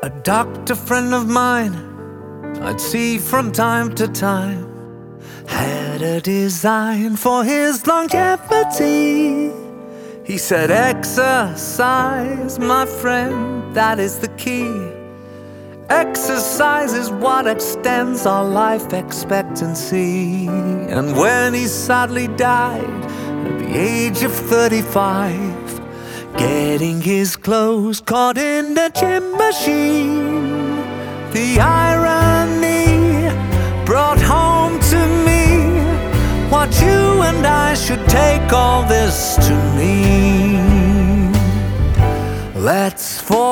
A doctor friend of mine I'd see from time to time had a design for his longevity. He said, exercise, my friend, that is the key. Exercise is what extends our life expectancy. And when he sadly died at the age of 35, getting his clothes caught in the gym machine, the irony brought home to me what you and I should take all this to mean. Let's